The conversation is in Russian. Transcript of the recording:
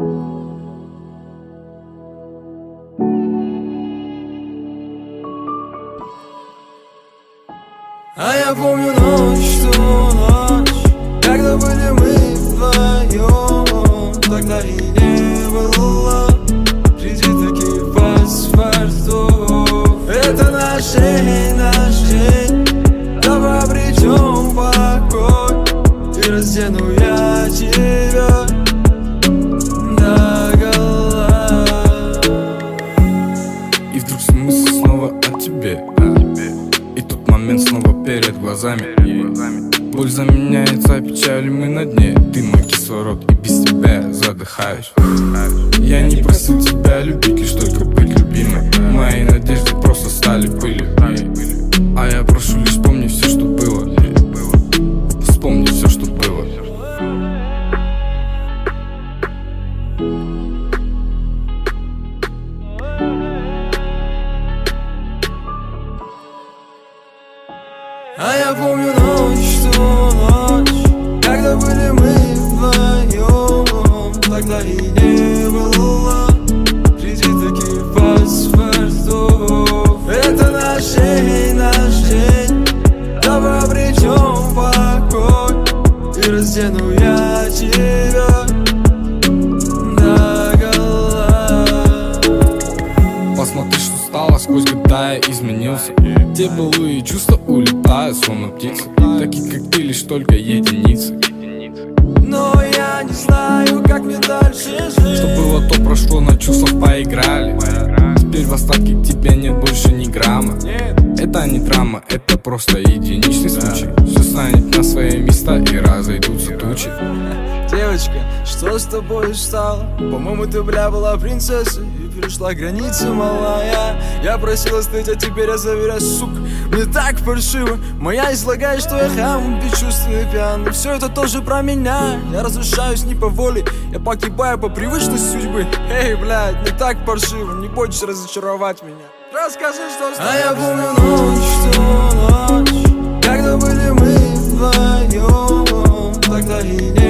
А я помню ночь, ту ночь, когда были мы вдвоем. Тогда и не было призитоков асфальту. Это наш день, давай обретем покой, и раздену я тебя догола. И вдруг смысл снова о тебе, и тут момент снова перед глазами. Боль заменяется печалью, мы на дне. Ты мой кислород, и без тебя я задыхаюсь. Я не просил тебя любить, лишь только быть любимой. Мои надежды просто стали пылью. А я прошу лишь вспомни все, что было. Вспомни все, что было. А я помню ночь, ту ночь, когда были мы вдвоем. Тогда и не было призитоков асфальту. Это наш день, давай обретем покой, и раздену я тебя догола. Посмотри, что стало, сквозь года я изменился. Те былые чувства улетают, словно птицы. Таких, как ты, лишь только единицы. Но я не знаю, как мне дальше жить. Что было, то прошло, на чувствах поиграли. Теперь в остатке к тебе нет больше ни грамма. Это не драма, это просто единичный случай. Все станет на свои места и разойдутся тучи. Девочка, что с тобой стало? По-моему, ты, бля, была принцессой и перешла границы, малая. Я просил остыть, а теперь я заверяю, сука, мне так паршиво. Моя излагает, что я хам, бесчувственный, пьяный. Все это тоже про меня. Я разрушаюсь не по воле, я погибаю по привычной судьбе. Эй, блядь, не так паршиво, не бойтесь разочаровать меня. Расскажи, что с тобой. А я помню ночь, ту ночь, когда были мы вдвоем. Тогда и не